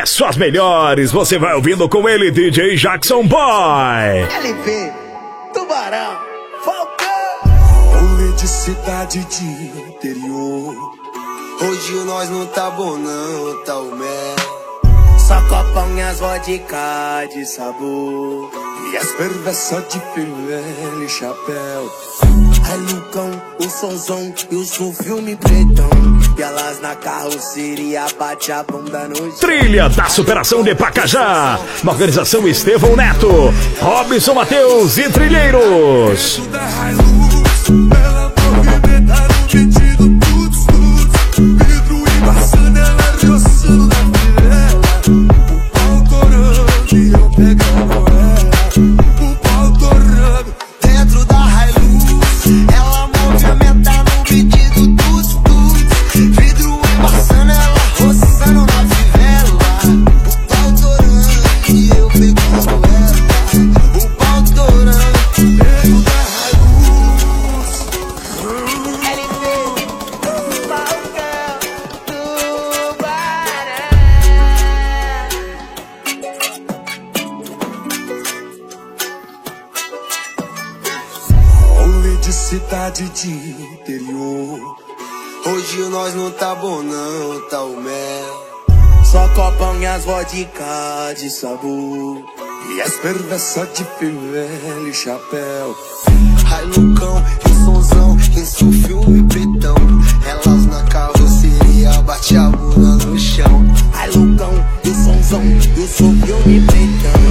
É só as melhores, você vai ouvindo com ele, DJ Jackson Boy. LP, Tubarão, Falcão. Rolê de cidade de interior. Hoje nós não tá bom não, tá o mel. Só copão e as vodka de sabor. E as perversas de filé e chapéu. Ai Lucão, o sonzão e o som filme pretão. E elas na carroceria bate a bunda no chão. Trilha da Superação de Pacajá. Uma organização Estevão Neto, Robson Mateus e Trilheiros. Ela movimenta no pedido, tudo, vidro embaçando, ela roçando na vilela. O pau torando e eu pegando ela. O pau torando dentro da Hilux. Ela movimenta no pedido, tudo, vidro embaçando, ela roçando na fivela. O pau torando e eu pegando ela. O pau torando dentro da cidade de interior. Hoje nós não tá bom não, tá o mel. Só copão e as vodka de sabor. E as perversas de filé e chapéu. Ai Lucão, e o sonzão, isso filme pretão. Elas na carroceria bate a bunda no chão. Ai Lucão, e o sonzão, e o som filme pretão.